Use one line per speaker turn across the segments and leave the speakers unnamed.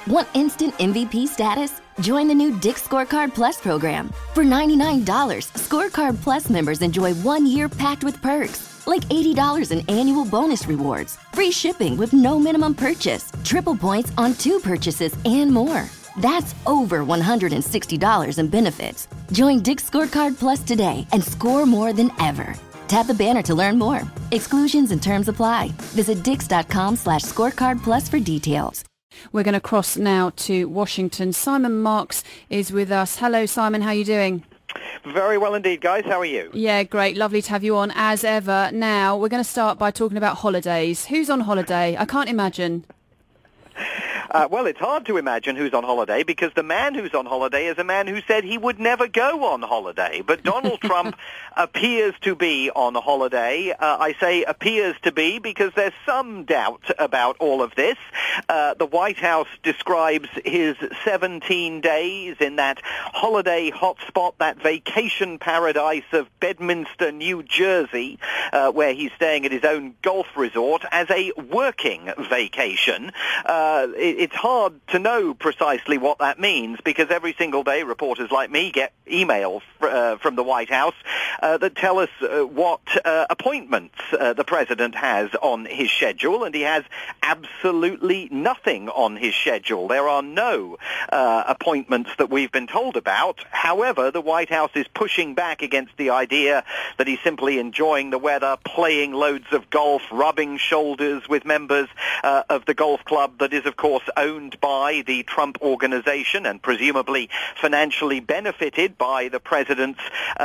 Want instant MVP status? Join the new Dick's Scorecard Plus program. For $99, Scorecard Plus members enjoy 1 year packed with perks, like $80 in annual bonus rewards, free shipping with no minimum purchase, triple points on 2 purchases, and more. That's over $160 in benefits. Join Dick's Scorecard Plus today and score more than ever. Tap the banner to learn more. Exclusions and terms apply. Visit dix.com/scorecardplus for details.
We're going to cross now to Washington. Simon Marks is with us. Hello, Simon. How are you doing?
Very well indeed, guys. How are you?
Yeah, great. Lovely to have you on, as ever. Now, we're going to start by talking about holidays. Who's on holiday? I can't imagine.
Well, it's hard to imagine who's on holiday because the man who's on holiday is a man who said he would never go on holiday. But Donald Trump appears to be on holiday. I say appears to be because there's some doubt about all of this. The White House describes his 17 days in that holiday hotspot, that vacation paradise of Bedminster, New Jersey, where he's staying at his own golf resort, as a working vacation. It's hard to know precisely what that means because every single day reporters like me get emails from the White House that tell us what appointments the president has on his schedule, and he has absolutely nothing on his schedule. There are no appointments that we've been told about. However, the White House is pushing back against the idea that he's simply enjoying the weather, playing loads of golf, rubbing shoulders with members of the golf club that is, of course, owned by the Trump organization and presumably financially benefited by the president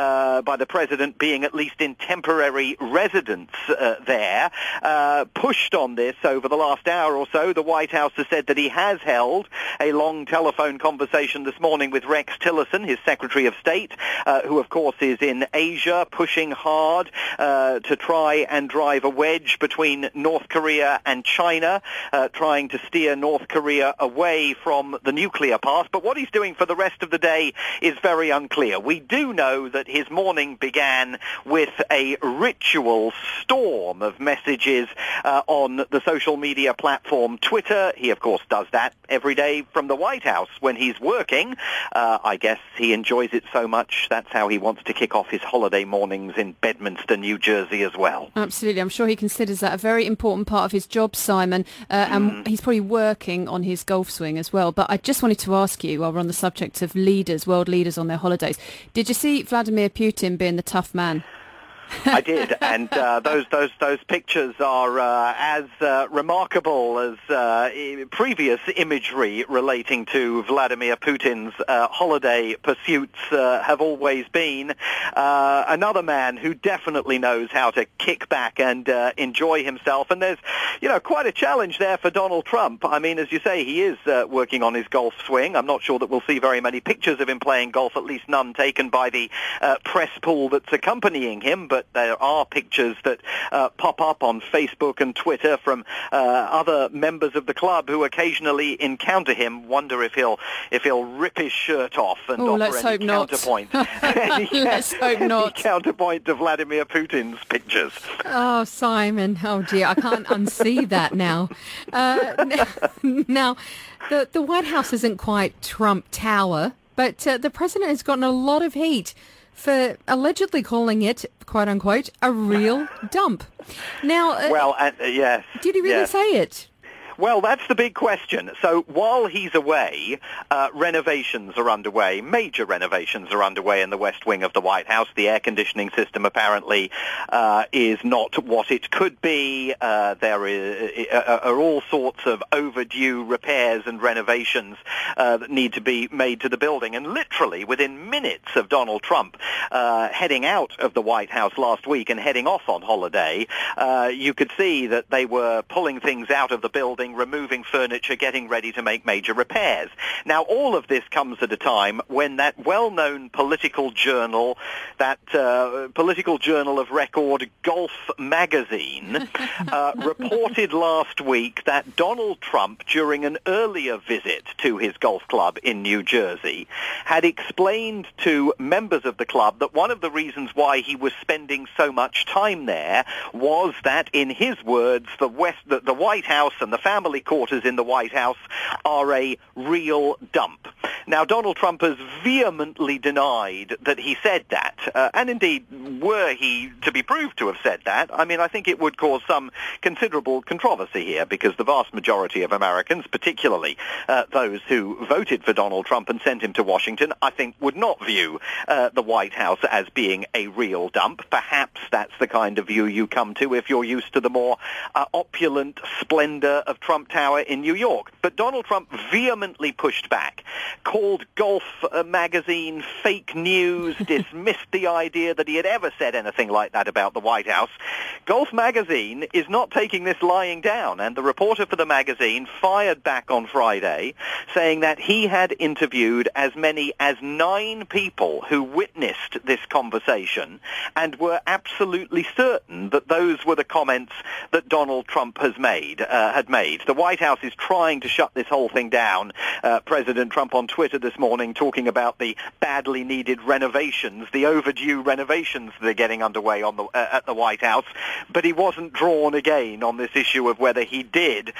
being at least in temporary residence there. Pushed on this over the last hour or so, the White House has said that he has held a long telephone conversation this morning with Rex Tillerson, his Secretary of State, who of course is in Asia, pushing hard to try and drive a wedge between North Korea and China, trying to steer North Korea away from the nuclear path. But what he's doing for the rest of the day is very unclear. We do know that his morning began with a ritual storm of messages on the social media platform Twitter. He, of course, does that every day from the White House when he's working. I guess he enjoys it so much. That's how he wants to kick off his holiday mornings in Bedminster, New Jersey as well.
Absolutely. I'm sure he considers that a very important part of his job, Simon, and he's probably working on his golf swing as well. But I just wanted to ask you, while we're on the subject of leaders, world leaders on their holidays, did you see Vladimir Putin being the tough man?
I did, and those pictures are as remarkable as previous imagery relating to Vladimir Putin's holiday pursuits have always been. Another man who definitely knows how to kick back and enjoy himself, and there's quite a challenge there for Donald Trump. I mean, as you say, he is working on his golf swing. I'm not sure that we'll see very many pictures of him playing golf, at least none taken by the press pool that's accompanying him, but there are pictures that pop up on Facebook and Twitter from other members of the club who occasionally encounter him. Wonder if he'll rip his shirt off and offer any counterpoint.
Let's hope not.
Any counterpoint to Vladimir Putin's pictures.
Oh, Simon. Oh, dear. I can't unsee that now. Now, the White House isn't quite Trump Tower, but the president has gotten a lot of heat for allegedly calling it, quote unquote, a real dump. Now,
yes.
Did he really say it?
Well, that's the big question. So while he's away, renovations are underway. Major renovations are underway in the West Wing of the White House. The air conditioning system apparently is not what it could be. There are all sorts of overdue repairs and renovations that need to be made to the building. And literally within minutes of Donald Trump heading out of the White House last week and heading off on holiday, you could see that they were pulling things out of the building, removing furniture, getting ready to make major repairs. Now, all of this comes at a time when that well-known political journal, that political journal of record, Golf Magazine, reported last week that Donald Trump, during an earlier visit to his golf club in New Jersey, had explained to members of the club that one of the reasons why he was spending so much time there was that, in his words, the White House and the founding family quarters in the White House are a real dump. Now, Donald Trump has vehemently denied that he said that. And indeed, were he to be proved to have said that, I mean, I think it would cause some considerable controversy here, because the vast majority of Americans, particularly those who voted for Donald Trump and sent him to Washington, I think would not view the White House as being a real dump. Perhaps that's the kind of view you come to if you're used to the more opulent splendor of Trump Tower in New York. But Donald Trump vehemently pushed back, called Golf magazine fake news, dismissed the idea that he had ever said anything like that about the White House. Golf magazine is not taking this lying down, and the reporter for the magazine fired back on Friday, saying that he had interviewed as many as 9 people who witnessed this conversation and were absolutely certain that those were the comments that Donald Trump had made. The White House is trying to shut this whole thing down. President Trump on Twitter this morning talking about the badly needed renovations, the overdue renovations that are getting underway at the White House, but he wasn't drawn again on this issue of whether he did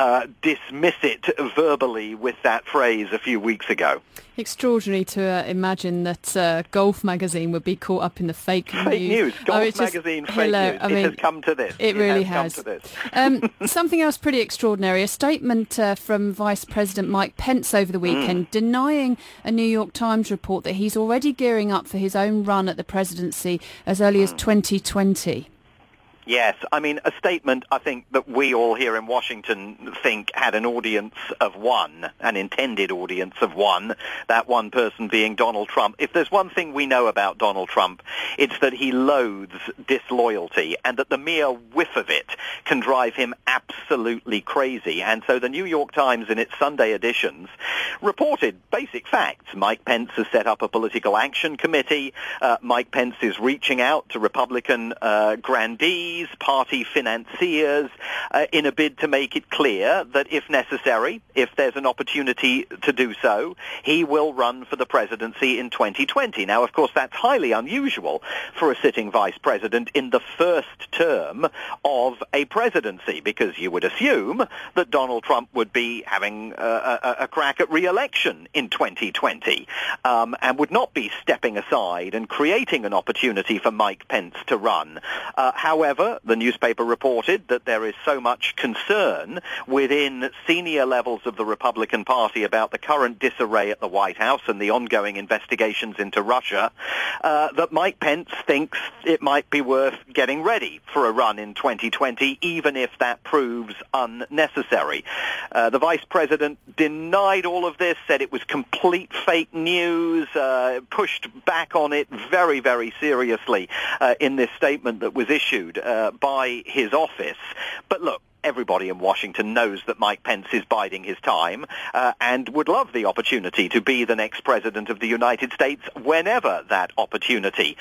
dismiss it verbally with that phrase a few weeks ago.
Extraordinary to imagine that Golf magazine would be caught up in the fake
news. Golf magazine fake news.
I mean,
it has come to this.
It really has.
Come to this.
Something else pretty extraordinary, a statement from Vice President Mike Pence over the weekend denying a New York Times report that he's already gearing up for his own run at the presidency as early as 2020.
Yes, I mean, a statement I think that we all here in Washington think had an audience of one, an intended audience of one, that one person being Donald Trump. If there's one thing we know about Donald Trump, it's that he loathes disloyalty, and that the mere whiff of it can drive him absolutely crazy. And so the New York Times in its Sunday editions reported basic facts. Mike Pence has set up a political action committee. Mike Pence is reaching out to Republican grandees, party financiers, in a bid to make it clear that if necessary, if there's an opportunity to do so, he will run for the presidency in 2020. Now, of course, that's highly unusual for a sitting vice president in the first term of a presidency, because you would assume that Donald Trump would be having a crack at re-election in 2020, and would not be stepping aside and creating an opportunity for Mike Pence to run. However, the newspaper reported that there is so much concern within senior levels of the Republican Party about the current disarray at the White House and the ongoing investigations into Russia, that Mike Pence thinks it might be worth getting ready for a run in 2020, even if that proves unnecessary. The vice president denied all of this, said it was complete fake news, pushed back on it very, very seriously in this statement that was issued by his office. But look, everybody in Washington knows that Mike Pence is biding his time and would love the opportunity to be the next president of the United States whenever that opportunity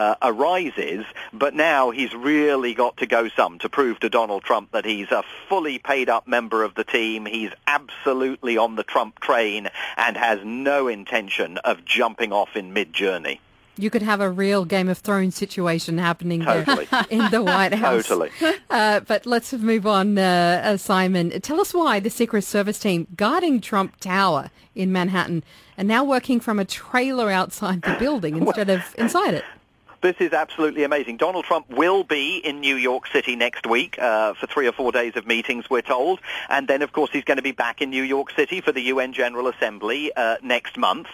arises. But now he's really got to go some to prove to Donald Trump that he's a fully paid up member of the team. He's absolutely on the Trump train and has no intention of jumping off in mid-journey.
You could have a real Game of Thrones situation happening there in the White House.
Totally.
But let's move on, Simon. Tell us why the Secret Service team guarding Trump Tower in Manhattan are now working from a trailer outside the building instead of inside it.
This is absolutely amazing. Donald Trump will be in New York City next week for 3 or 4 days of meetings, we're told. And then, of course, he's going to be back in New York City for the UN General Assembly next month.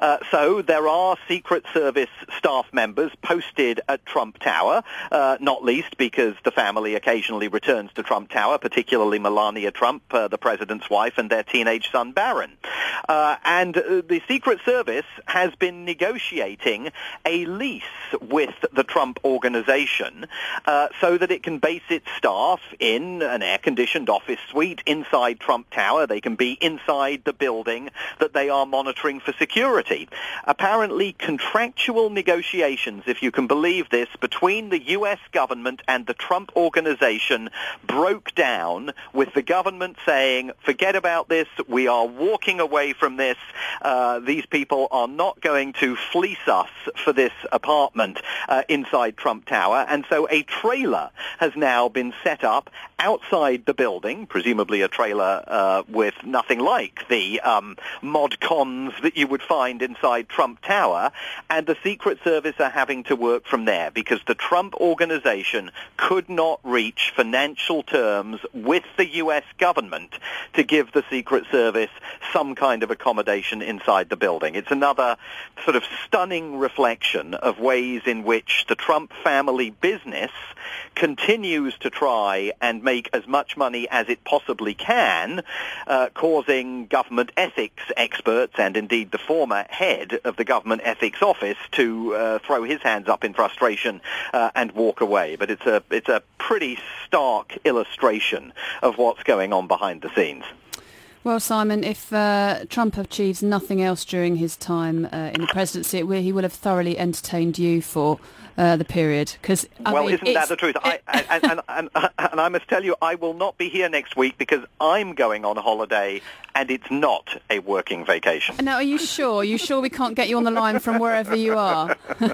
So there are Secret Service staff members posted at Trump Tower, not least because the family occasionally returns to Trump Tower, particularly Melania Trump, the president's wife, and their teenage son, Barron. And the Secret Service has been negotiating a lease with the Trump Organization so that it can base its staff in an air-conditioned office suite inside Trump Tower. They can be inside the building that they are monitoring for security. Apparently, contractual negotiations, if you can believe this, between the U.S. government and the Trump Organization broke down with the government saying, forget about this, we are walking away from this, these people are not going to fleece us for this apartment. inside Trump Tower. And so a trailer has now been set up outside the building, presumably a trailer with nothing like the mod cons that you would find inside Trump Tower. And the Secret Service are having to work from there because the Trump organization could not reach financial terms with the U.S. government to give the Secret Service some kind of accommodation inside the building. It's another sort of stunning reflection of ways in which the Trump family business continues to try and make as much money as it possibly can, causing government ethics experts and indeed the former head of the government ethics office to throw his hands up in frustration and walk away. But it's a pretty stark illustration of what's going on behind the scenes.
Well, Simon, if Trump achieves nothing else during his time in the presidency, he will have thoroughly entertained you for the period. Isn't
that the truth? And I must tell you, I will not be here next week because I'm going on holiday, and it's not a working vacation.
Now, are you sure? We can't get you on the line from wherever you are?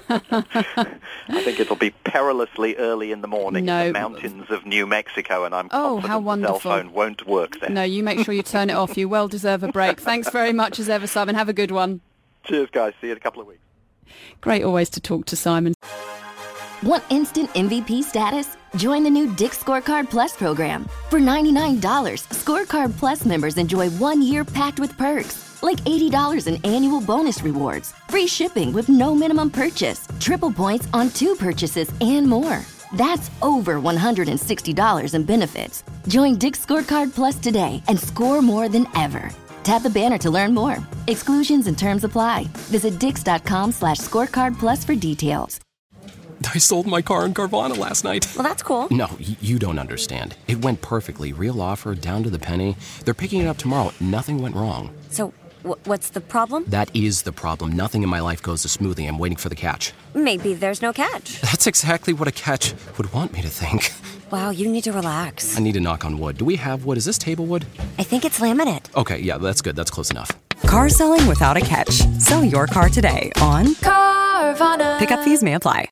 I think it'll be perilously early in the morning in the mountains of New Mexico, and I'm confident the cell phone won't work there.
No, you make sure you turn it off. You well deserve a break. Thanks very much as ever, Simon. Have a good one.
Cheers, guys. See you in a couple of weeks.
Great always to talk to Simon.
Want instant MVP status? Join the new Dick's Scorecard Plus program. For $99, Scorecard Plus members enjoy 1 year packed with perks, like $80 in annual bonus rewards, free shipping with no minimum purchase, triple points on 2 purchases, and more. That's over $160 in benefits. Join Dick's Scorecard Plus today and score more than ever. Tap the banner to learn more. Exclusions and terms apply. Visit dix.com/scorecard plus for details.
I sold my car in Carvana last night.
Well, that's cool.
No, you don't understand. It went perfectly. Real offer, down to the penny. They're picking it up tomorrow. Nothing went wrong.
So, what's the problem?
That is the problem. Nothing in my life goes as smoothly. I'm waiting for the catch.
Maybe there's no catch.
That's exactly what a catch would want me to think.
Wow, you need to relax.
I need to knock on wood. Do we have wood? Is this table wood?
I think it's laminate.
Okay, yeah, that's good. That's close enough.
Car selling without a catch. Sell your car today on Carvana. Pickup fees may apply.